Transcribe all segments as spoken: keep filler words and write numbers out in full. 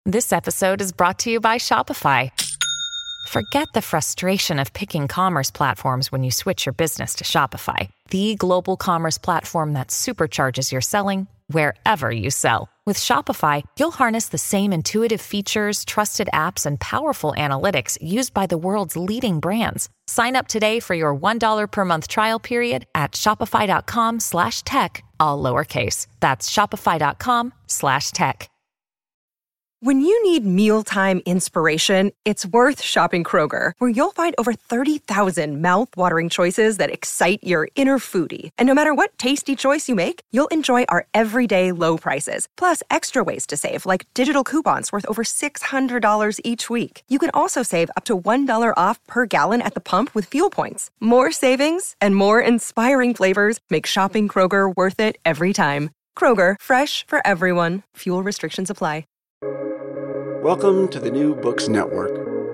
This episode is brought to you by Shopify. Forget the frustration of picking commerce platforms when you switch your business to Shopify, the global commerce platform that supercharges your selling wherever you sell. With Shopify, you'll harness the same intuitive features, trusted apps, and powerful analytics used by the world's leading brands. Sign up today for your one dollar per month trial period at shopify.com slash tech, all lowercase. That's shopify.com slash tech. When you need mealtime inspiration, it's worth shopping Kroger, where you'll find over thirty thousand mouth-watering choices that excite your inner foodie. And no matter what tasty choice you make, you'll enjoy our everyday low prices, plus extra ways to save, like digital coupons worth over six hundred dollars each week. You can also save up to one dollar off per gallon at the pump with fuel points. More savings and more inspiring flavors make shopping Kroger worth it every time. Kroger, fresh for everyone. Fuel restrictions apply. Welcome to the New Books Network.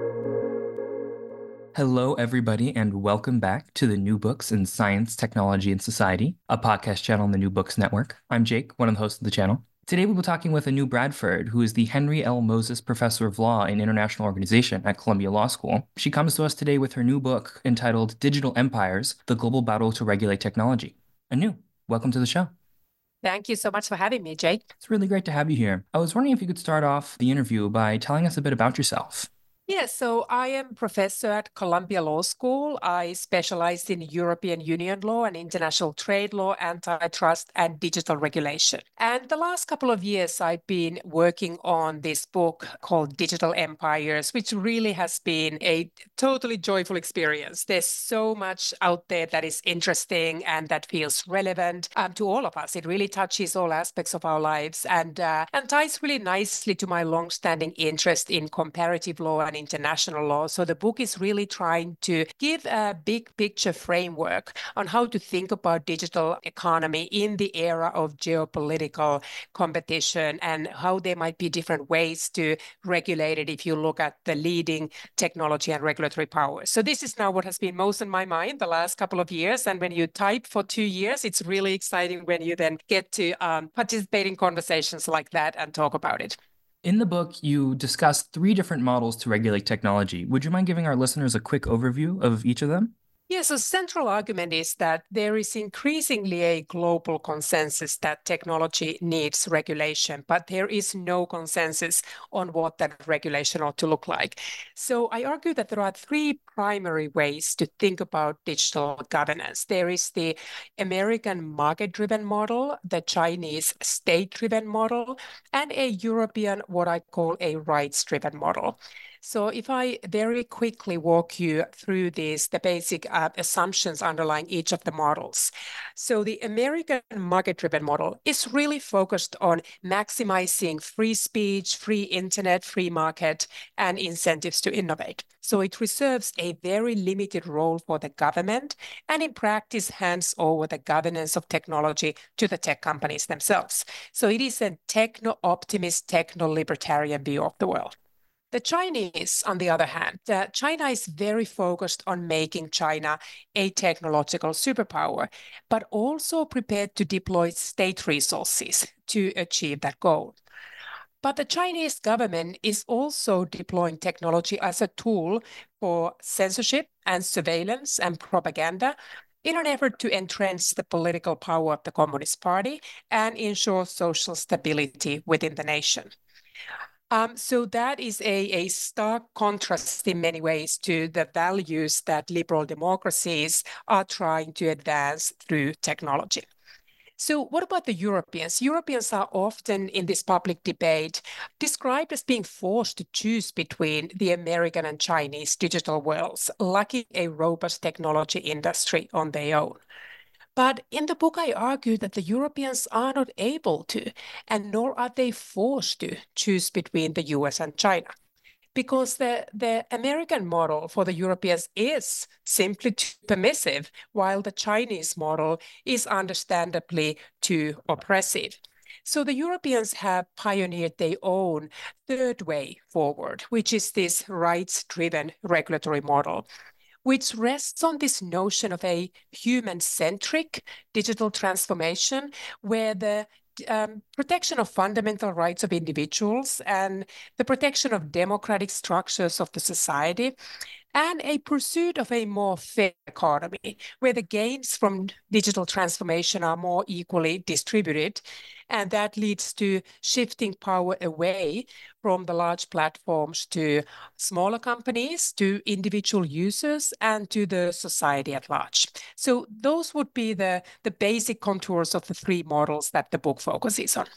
Hello, everybody, and welcome back to the New Books in Science, Technology, and Society, a podcast channel on the New Books Network. I'm Jake, one of the hosts of the channel. Today, we'll be talking with Anu Bradford, who is the Henry L. Moses Professor of Law in International Organization at Columbia Law School. She comes to us today with her new book entitled Digital Empires, The Global Battle to Regulate Technology. Anu, welcome to the show. Thank you so much for having me, Jake. It's really great to have you here. I was wondering if you could start off the interview by telling us a bit about yourself. Yes, so I am a professor at Columbia Law School. I specialized in European Union law and international trade law, antitrust, and digital regulation. And the last couple of years, I've been working on this book called Digital Empires, which really has been a totally joyful experience. There's so much out there that is interesting and that feels relevant um, to all of us. It really touches all aspects of our lives and, uh, and ties really nicely to my longstanding interest in comparative law and international law. So the book is really trying to give a big picture framework on how to think about digital economy in the era of geopolitical competition and how there might be different ways to regulate it if you look at the leading technology and regulatory powers. So this is now what has been most in my mind the last couple of years. And when you type for two years, it's really exciting when you then get to um, participate in conversations like that and talk about it. In the book, you discuss three different models to regulate technology. Would you mind giving our listeners a quick overview of each of them? Yes, so central argument is that there is increasingly a global consensus that technology needs regulation, but there is no consensus on what that regulation ought to look like. So I argue that there are three primary ways to think about digital governance. There is the American market-driven model, the Chinese state-driven model, and a European, what I call a rights-driven model. So if I very quickly walk you through these, the basic uh, assumptions underlying each of the models. So the American market-driven model is really focused on maximizing free speech, free internet, free market, and incentives to innovate. So it reserves a very limited role for the government and in practice hands over the governance of technology to the tech companies themselves. So it is a techno-optimist, techno-libertarian view of the world. The Chinese, on the other hand, uh, China is very focused on making China a technological superpower, but also prepared to deploy state resources to achieve that goal. But the Chinese government is also deploying technology as a tool for censorship and surveillance and propaganda in an effort to entrench the political power of the Communist Party and ensure social stability within the nation. Um, so that is a, a stark contrast in many ways to the values that liberal democracies are trying to advance through technology. So what about the Europeans? Europeans are often in this public debate described as being forced to choose between the American and Chinese digital worlds, lacking a robust technology industry on their own. But in the book, I argue that the Europeans are not able to, and nor are they forced to choose between the U S and China. Because the, the American model for the Europeans is simply too permissive, while the Chinese model is understandably too oppressive. So the Europeans have pioneered their own third way forward, which is this rights-driven regulatory model, which rests on this notion of a human-centric digital transformation where the um, protection of fundamental rights of individuals and the protection of democratic structures of the society, and a pursuit of a more fair economy, where the gains from digital transformation are more equally distributed. And that leads to shifting power away from the large platforms to smaller companies, to individual users, and to the society at large. So those would be the, the basic contours of the three models that the book focuses on.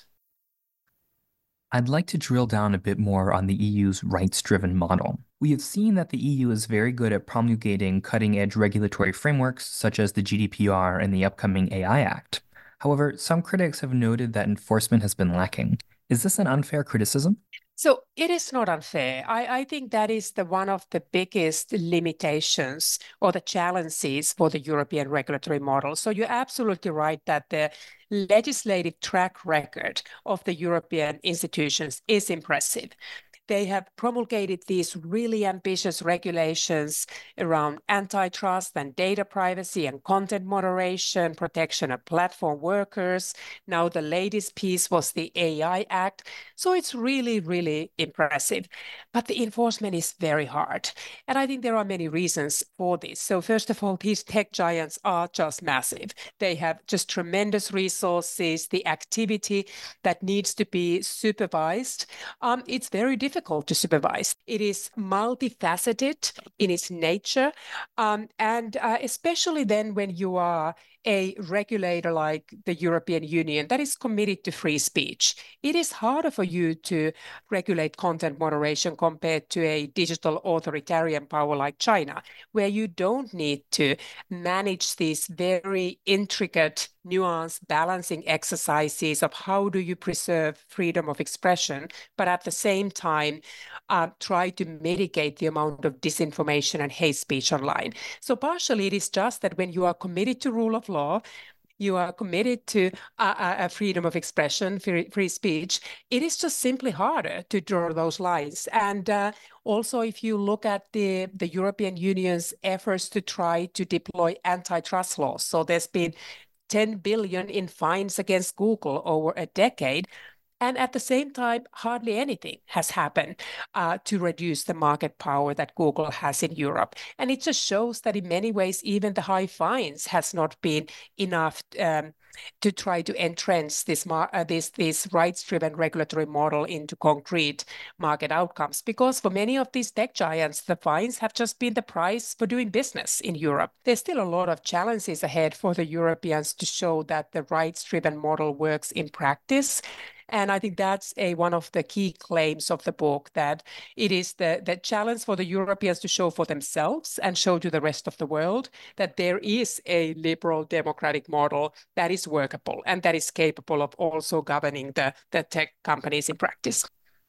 I'd like to drill down a bit more on the E U's rights-driven model. We have seen that the E U is very good at promulgating cutting-edge regulatory frameworks such as the G D P R and the upcoming A I Act. However, some critics have noted that enforcement has been lacking. Is this an unfair criticism? So it is not unfair. I, I think that is the one of the biggest limitations or the challenges for the European regulatory model. So you're absolutely right that the legislative track record of the European institutions is impressive. They have promulgated these really ambitious regulations around antitrust and data privacy and content moderation, protection of platform workers. Now the latest piece was the A I Act. So it's really, really impressive. But the enforcement is very hard. And I think there are many reasons for this. So first of all, these tech giants are just massive. They have just tremendous resources, the activity that needs to be supervised. Um, it's very difficult difficult to supervise. It is multifaceted in its nature, um, and uh, especially then when you are a regulator like the European Union that is committed to free speech. It is harder for you to regulate content moderation compared to a digital authoritarian power like China, where you don't need to manage these very intricate, nuanced balancing exercises of how do you preserve freedom of expression, but at the same time uh, try to mitigate the amount of disinformation and hate speech online. So partially it is just that when you are committed to rule of law, you are committed to uh, uh, freedom of expression, free, free speech, it is just simply harder to draw those lines. And uh, also, if you look at the, the European Union's efforts to try to deploy antitrust laws, so there's been ten billion in fines against Google over a decade. And at the same time, hardly anything has happened uh, to reduce the market power that Google has in Europe. And it just shows that in many ways, even the high fines has not been enough um, to try to entrench this, uh, this, this rights-driven regulatory model into concrete market outcomes. Because for many of these tech giants, the fines have just been the price for doing business in Europe. There's still a lot of challenges ahead for the Europeans to show that the rights-driven model works in practice. And I think that's a one of the key claims of the book, that it is the, the challenge for the Europeans to show for themselves and show to the rest of the world that there is a liberal democratic model that is workable and that is capable of also governing the, the tech companies in practice.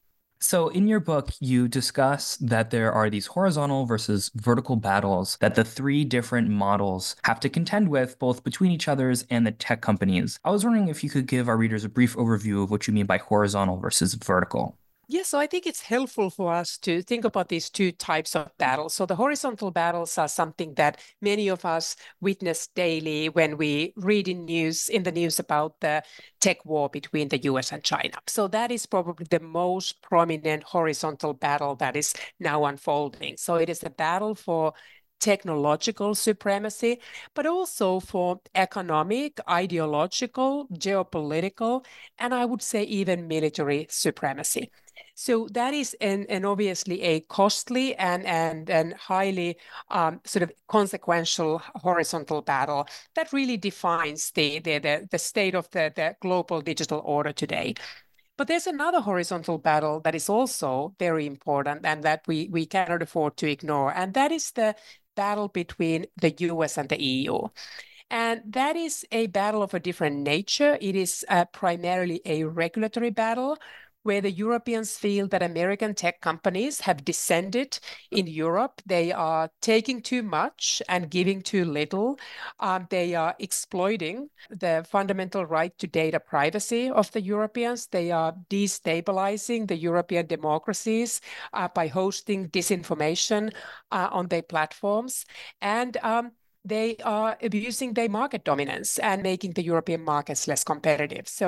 So in your book, you discuss that there are these horizontal versus vertical battles that the three different models have to contend with, both between each other's and the tech companies. I was wondering if you could give our readers a brief overview of what you mean by horizontal versus vertical. Yes, so I think it's helpful for us to think about these two types of battles. So the horizontal battles are something that many of us witness daily when we read in news in the news about the tech war between the U S and China. So that is probably the most prominent horizontal battle that is now unfolding. So it is a battle for technological supremacy, but also for economic, ideological, geopolitical, and I would say even military supremacy. So that is an, an obviously a costly and, and, and highly um, sort of consequential horizontal battle that really defines the, the, the, the state of the, the global digital order today. But there's another horizontal battle that is also very important and that we, we cannot afford to ignore, and that is the battle between the U S and the E U. And that is a battle of a different nature. It is uh, primarily a regulatory battle, where the Europeans feel that American tech companies have descended in Europe. They are taking too much and giving too little. Um, they are exploiting the fundamental right to data privacy of the Europeans. They are destabilizing the European democracies uh, by hosting disinformation uh, on their platforms. And um, they are abusing their market dominance and making the European markets less competitive. So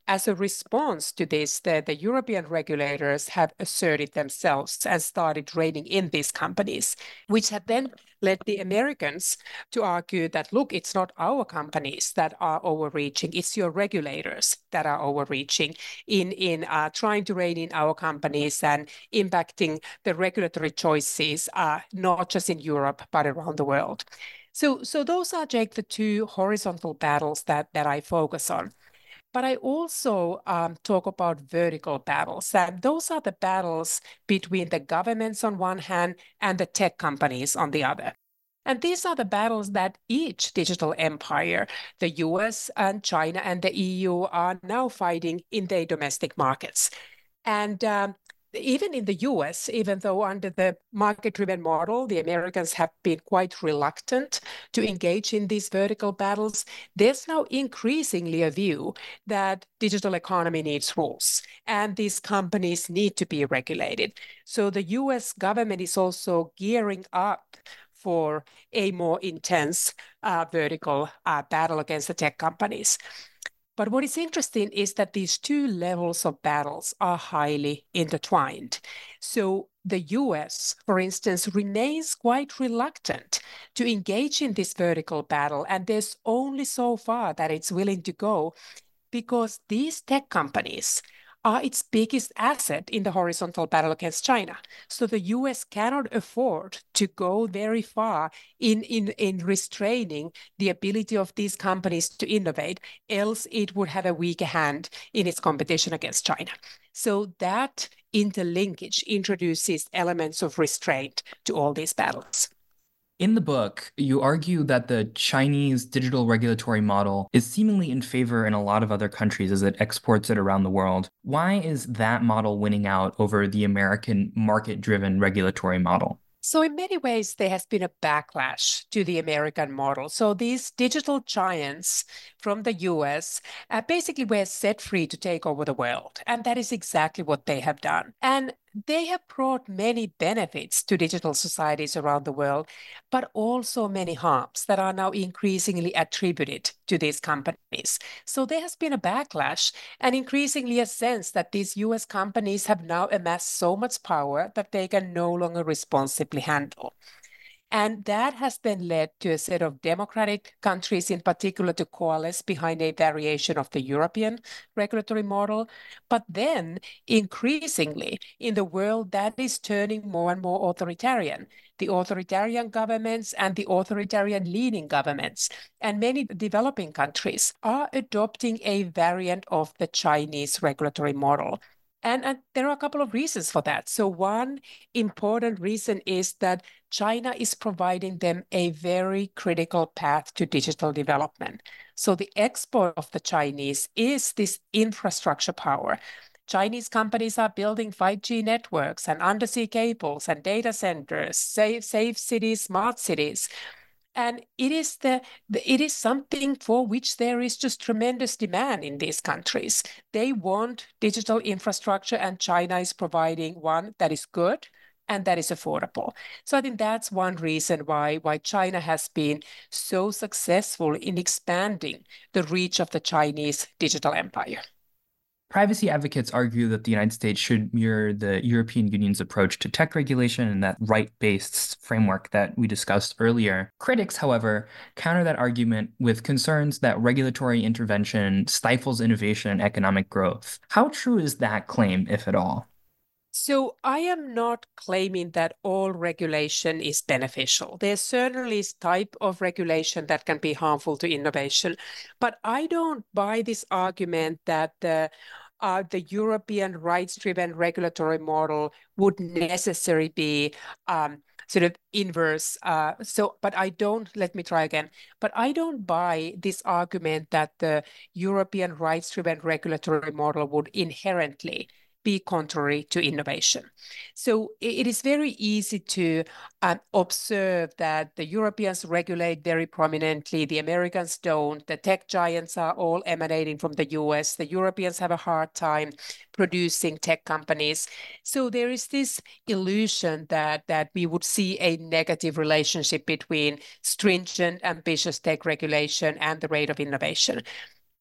as a response to this, the, the European regulators have asserted themselves and started reining in these companies, which had then led the Americans to argue that, look, it's not our companies that are overreaching, it's your regulators that are overreaching in, in uh, trying to rein in our companies and impacting the regulatory choices, uh, not just in Europe, but around the world. So, so those are, Jake, the two horizontal battles that, that I focus on. But I also um, talk about vertical battles. And those are the battles between the governments on one hand and the tech companies on the other. And these are the battles that each digital empire, the U S and China and the E U, are now fighting in their domestic markets. And um, even in the U S, even though under the market-driven model, the Americans have been quite reluctant to engage in these vertical battles, there's now increasingly a view that digital economy needs rules and these companies need to be regulated. So the U S government is also gearing up for a more intense uh, vertical uh, battle against the tech companies. But what is interesting is that these two levels of battles are highly intertwined. So the U S, for instance, remains quite reluctant to engage in this vertical battle, and there's only so far that it's willing to go because these tech companies are its biggest asset in the horizontal battle against China. So the U S cannot afford to go very far in, in, in restraining the ability of these companies to innovate, else it would have a weaker hand in its competition against China. So that interlinkage introduces elements of restraint to all these battles. In the book, you argue that the Chinese digital regulatory model is seemingly in favor in a lot of other countries as it exports it around the world. Why is that model winning out over the American market-driven regulatory model? So in many ways, there has been a backlash to the American model. So these digital giants from the U S uh, basically were set free to take over the world. And that is exactly what they have done. And they have brought many benefits to digital societies around the world, but also many harms that are now increasingly attributed to these companies. So there has been a backlash and increasingly a sense that these U S companies have now amassed so much power that they can no longer responsibly handle. And that has then led to a set of democratic countries in particular to coalesce behind a variation of the European regulatory model. But then increasingly in the world that is turning more and more authoritarian, the authoritarian governments and the authoritarian leaning governments and many developing countries are adopting a variant of the Chinese regulatory model. And, and there are a couple of reasons for that. So one important reason is that China is providing them a very critical path to digital development. So the export of the Chinese is this infrastructure power. Chinese companies are building five G networks and undersea cables and data centers, safe, safe cities, smart cities. And it is the, the it is something for which there is just tremendous demand in these countries. They want digital infrastructure, and China is providing one that is good and that is affordable. So I think that's one reason why, why China has been so successful in expanding the reach of the Chinese digital empire. Privacy advocates argue that the United States should mirror the European Union's approach to tech regulation and that right-based framework that we discussed earlier. Critics, however, counter that argument with concerns that regulatory intervention stifles innovation and economic growth. How true is that claim, if at all? So I am not claiming that all regulation is beneficial. There's certainly a type of regulation that can be harmful to innovation, but I don't buy this argument that the uh, the European rights-driven regulatory model would necessarily be um, sort of inverse. Uh, so, but I don't, let me try again, but I don't buy this argument that the European rights-driven regulatory model would inherently be contrary to innovation. So it is very easy to um, observe that the Europeans regulate very prominently, the Americans don't, the tech giants are all emanating from the U S, the Europeans have a hard time producing tech companies. So there is this illusion that, that we would see a negative relationship between stringent, ambitious tech regulation and the rate of innovation.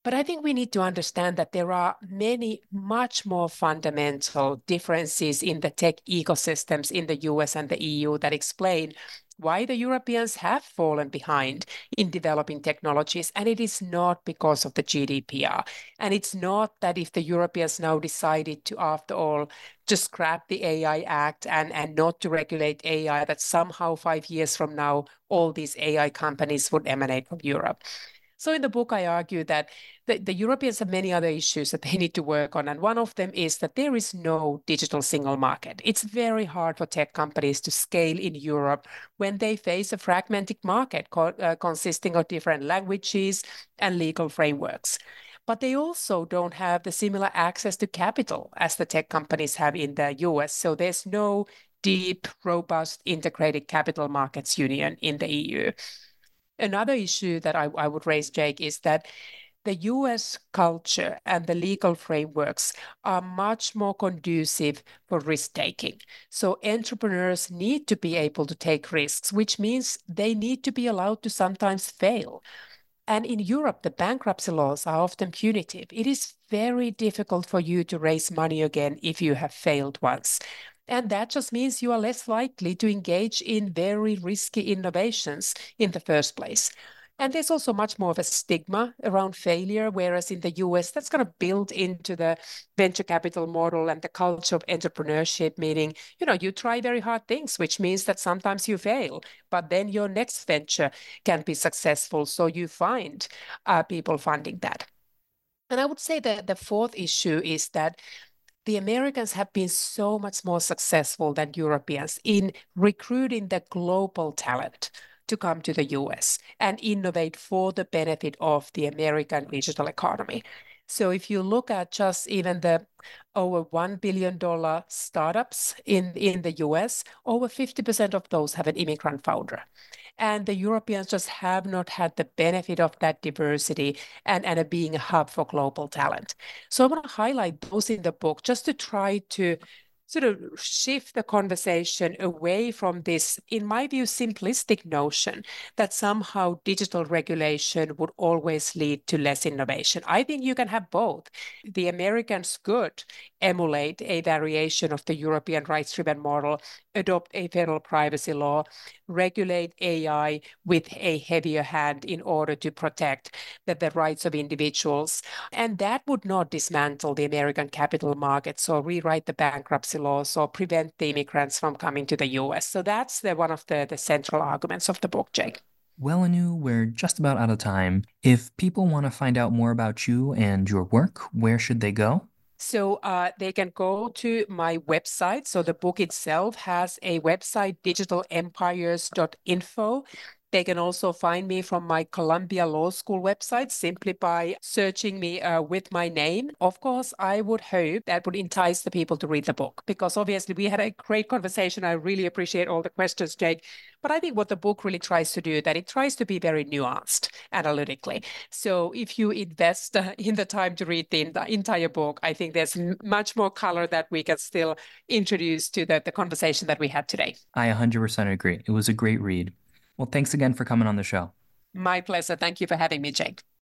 But I think we need to understand that there are many much more fundamental differences in the tech ecosystems in the U S and the E U that explain why the Europeans have fallen behind in developing technologies. And it is not because of the G D P R. And it's not that if the Europeans now decided to, after all, just scrap the A I Act and, and not to regulate A I, that somehow five years from now, all these A I companies would emanate from Europe. So in the book, I argue that the, the Europeans have many other issues that they need to work on. And one of them is that there is no digital single market. It's very hard for tech companies to scale in Europe when they face a fragmented market co uh, consisting of different languages and legal frameworks. But they also don't have the similar access to capital as the tech companies have in the U S. So there's no deep, robust, integrated capital markets union in the E U. Another issue that I, I would raise, Jake, is that the U S culture and the legal frameworks are much more conducive for risk-taking. So entrepreneurs need to be able to take risks, which means they need to be allowed to sometimes fail. And in Europe, the bankruptcy laws are often punitive. It is very difficult for you to raise money again if you have failed once. And that just means you are less likely to engage in very risky innovations in the first place. And there's also much more of a stigma around failure, whereas in the U S, that's kind of built into the venture capital model and the culture of entrepreneurship, meaning, you know, you try very hard things, which means that sometimes you fail, but then your next venture can be successful. So you find uh, people funding that. And I would say that the fourth issue is that the Americans have been so much more successful than Europeans in recruiting the global talent to come to the U S and innovate for the benefit of the American digital economy. So if you look at just even the over one billion dollar startups in, in the U S, over fifty percent of those have an immigrant founder. And the Europeans just have not had the benefit of that diversity and, and being a hub for global talent. So I want to highlight those in the book just to try to sort of shift the conversation away from this, in my view, simplistic notion that somehow digital regulation would always lead to less innovation. I think you can have both. The Americans could emulate a variation of the European rights-driven model, adopt a federal privacy law, regulate A I with a heavier hand in order to protect the, the rights of individuals. And that would not dismantle the American capital markets or rewrite the bankruptcy laws or prevent the immigrants from coming to the U S. So that's the, one of the, the central arguments of the book, Jake. Well, Anu, we're just about out of time. If people want to find out more about you and your work, where should they go? So uh, they can go to my website. So the book itself has a website, digital empires dot info. They can also find me from my Columbia Law School website simply by searching me uh, with my name. Of course, I would hope that would entice the people to read the book, because obviously we had a great conversation. I really appreciate all the questions, Jake. But I think what the book really tries to do, that it tries to be very nuanced analytically. So if you invest uh, in the time to read the, the entire book, I think there's m- much more color that we can still introduce to the, the conversation that we had today. I one hundred percent agree. It was a great read. Well, thanks again for coming on the show. My pleasure. Thank you for having me, Jake.